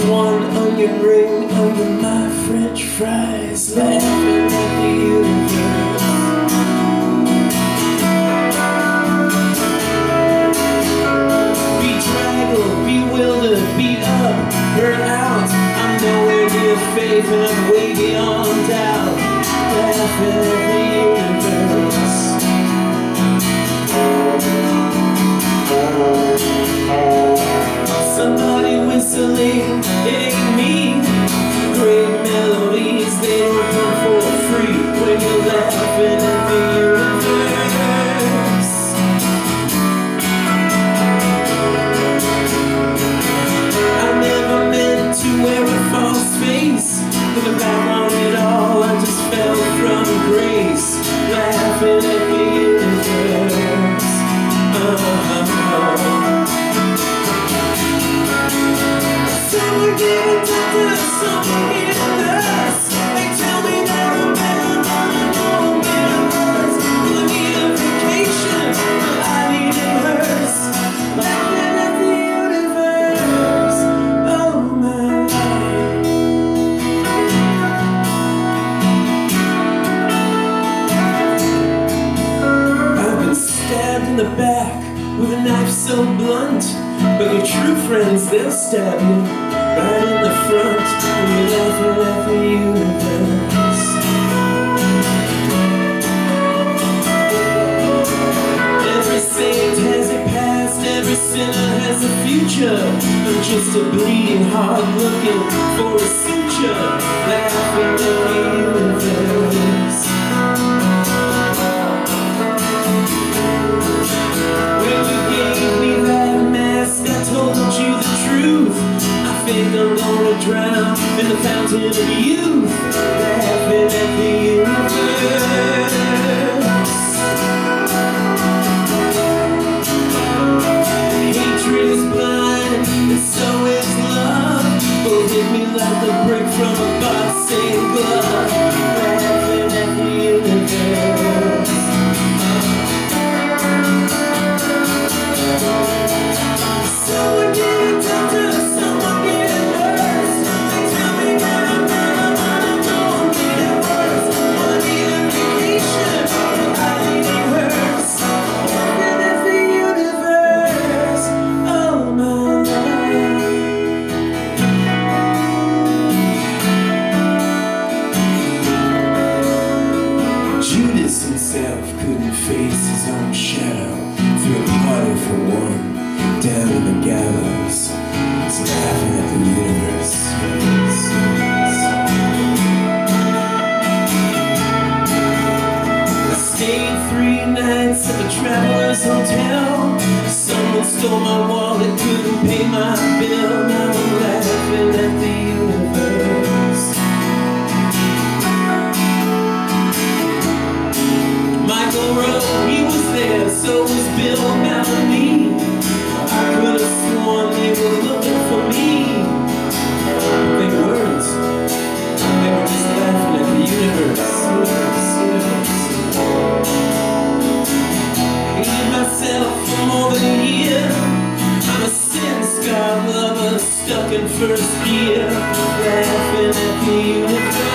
one onion ring under my French fries, laughing at the universe. Bedraggled, bewildered, beat up, hurt out. I'm nowhere near faith and I'm way beyond doubt, laughing at the universe. Somebody whistling, it ain't me. Great melodies, they don't come for free when you're laughing at the universe. I never meant to wear a false face. Looking back on it all, I just fell from grace, laughing at the universe. Someone get a doctor, someone get a nurse. They tell me that I'm better, but I know I'm better worse. I need a vacation, but I need a hearse, laughing at the universe. Oh my life. I've been stabbed in the back with a knife so blunt, but your true friends, they'll stab you right in the front when you're laughing at the universe. Every saint has a past, every sinner has a future. I'm just a bleeding heart looking for a suture, laughing at the universe. When you gave me that mask, I told you the truth. I think I'm gonna drown in the fountain of youth, laughing at the universe. Hatred is blind, and so is love. Both hit me like a brick from a boxing glove, laughing at the universe. Someone get a doctor, someone get a nurse. They tell me that I'm better, but I know I'm getting worse. I need a vacation, but I need a hearse, laughing at the universe. Oh my life. Judas himself couldn't face his own shadow. Threw a party for one, down in the gallows. He's laughing at the universe. I stayed 3 nights at the Travelers Hotel. Someone stole my wallet, couldn't pay my bill. Now I'm laughing at the universe. Michael Rowe, he was there, so was Bill Bellamy. I could have sworn they were looking for me. They weren't. They were just laughing at the universe. Hated myself for more than a year. I'm a sin-scarred lover stuck in first gear, laughing at the universe.